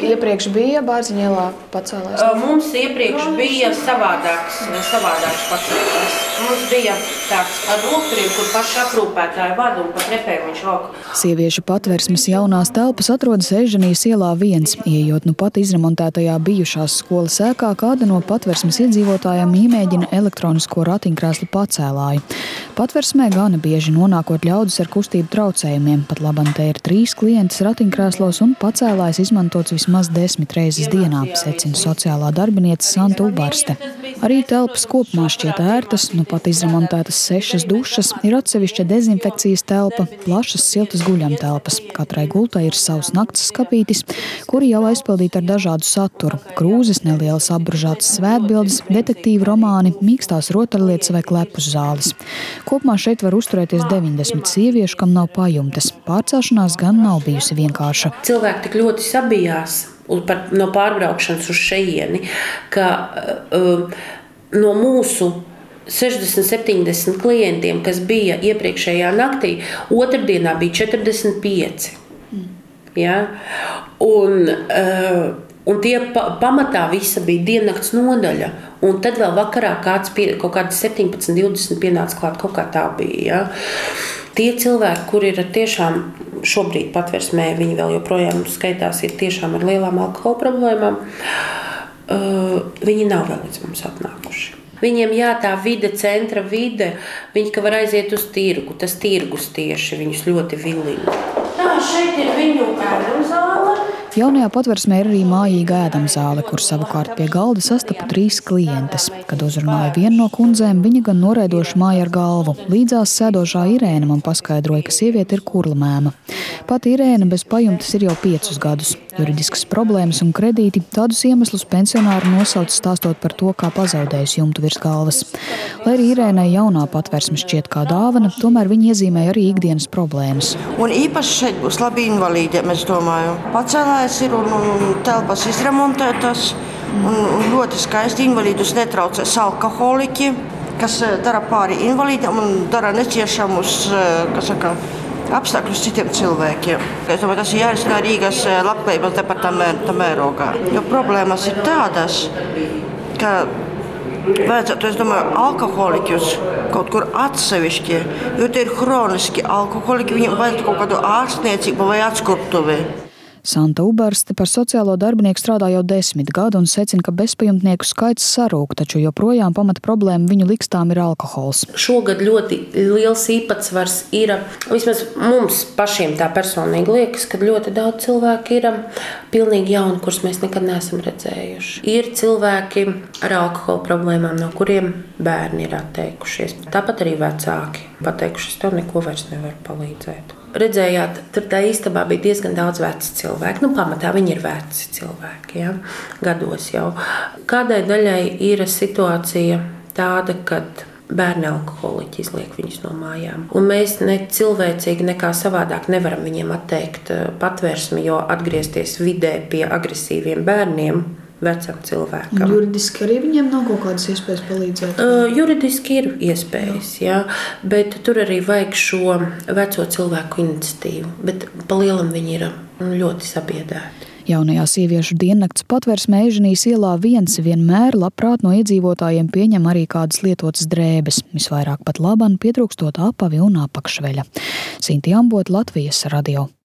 iepriekš bija Bārziņu ielā pacēlājs? Mums iepriekš bija savādāks pacēlājs. Mums bija tāds ar lokturiem, kur paši aprūpētāji vada un pat repēju viņš valk. Sieviešu patversmes jaunās telpas atrodas Eženijas ielā 1. Ieejot nu pat izremontētajā bijušās skolas ēkā, kāda no patversmes iedzīvotājiem iemēģina elektronisko ratiņkrēslu pacēlāju. Patversmē gana bieži nonākot ļaudis ar kustību traucējumiem. Pat labam te ir 3 klientus ratiņkrēslos un pacēlājs izmantots vismaz 10 reizes dienā, secina sociālā darbiniece Santa Ubarste. Arī telpas kopumā šķiet ērtas, nu pat izremontētas 6 dušas, ir atsevišķa dezinfekcijas telpa, plašas siltas guļamtelpas. Katrai gultai ir savs nakts skapītis, kuri jau aizpildīti ar dažādu saturu. Krūzes, nelielas apbružātas svētbildes, detektīvu romāni, mīkstās rotaļlietas vai klepus zāles. Kopumā šeit var uzturēties 90 sieviešu, kam nav pajumtes. Pārcelšanās gan nav bijusi vienkārša. Cilvēki tik ļoti sabijās no pārbraukšanas uz šeieni, ka no mūsu 60-70 klientiem, kas bija iepriekšējā naktī, otrdienā bija 45. Ja? Un tie pamatā visa bija diennakts nodaļa. Un tad vēl vakarā kaut kādi 17-20 pienāca klāt, kaut kā tā bija. Ja? Tie cilvēki, kuri ir tiešām šobrīd patversmē, viņi vēl joprojām skaitās, ir tiešām ar lielām alkohola problēmām, viņi nav vēl līdz mums atnākuši. Viņiem tā vide, centra vide, viņi ka var aiziet uz tirgu, tas tirgus tieši viņus ļoti vilina. Tā, šeit ir viņu ēdamzāle. Jaunajā patversmē ir arī mājīga ēdamzāle, kur savukārt pie galda sastapu 3 klientes. Kad uzrunāja vienu no kundzēm, viņa gan norēdoši māja ar galvu. Līdzās sēdošā Irēna man paskaidroja, ka sieviete ir kurlmēma. Pat Irēna bez pajumtes ir jau 5 gadus. Juridiskas problēmas un kredīti tādus iemeslus pensionāri nosauc stāstot par to, kā pazaudējusi jumtu virs galvas. Lai arī Irēnai jaunā patversme šķiet kā dāvana, tomēr viņa iezīmē arī ikdienas problēmas. Un īpaši šeit būs labi invalīdiem, es domāju. Pacēlājs ir un telpas izremontētas. Un ļoti skaisti invalīdus netraucēs alkoholiķi, kas dara pāri invalīdiem un dara neciešamus, apstākļus citiem cilvēkiem. Es domāju, tas ir jārisina Rīgas labklājības departamenta mērogā. Jo problēmas ir tādas, ka vajadzētu, es domāju, alkoholiķus kaut kur atsevišķi, jo tie ir hroniski alkoholiķi, viņiem vajadzētu kaut kādu ārstniecību vai atskurtuvi. Santa Ubarste par sociālo darbinieku strādā jau 10 gadu un secina, ka bezpajumtnieku skaits sarūk, taču joprojām pamata problēma viņu likstām ir alkohols. Šogad ļoti liels īpatsvars ir, vismaz mums pašiem tā personīgi liekas, ka ļoti daudz cilvēku ir pilnīgi jauni, kurus mēs nekad neesam redzējuši. Ir cilvēki ar alkohola problēmām, no kuriem bērni ir atteikušies. Tāpat arī vecāki pateikušies, tev neko vairs nevar palīdzēt. Redzējāt, tur tā istabā bija diezgan daudz veci cilvēki. Pamatā viņi ir veci cilvēki, ja? Gados jau. Kādai daļai ir situācija tāda, kad bērni alkoholiķi izliek viņus no mājām. Un mēs ne cilvēcīgi nekā savādāk nevaram viņiem atteikt patversmi, jo atgriezties vidē pie agresīviem bērniem, vecam cilvēkam. Juridiski arī viņiem nav kaut kādas iespējas palīdzēt? Juridiski ir iespējas, jā, bet tur arī vajag šo veco cilvēku iniciatīvu. Bet pa lielam viņi ir ļoti sabiedēti. Jaunajā sieviešu diennakts patversmē Eženijas ielā 1 vienmēr labprāt no iedzīvotājiem pieņem arī kādas lietotas drēbes. Visvairāk pat laban pietrūkstot apavi un apakšveļa. Sinti Ambot, Latvijas radio.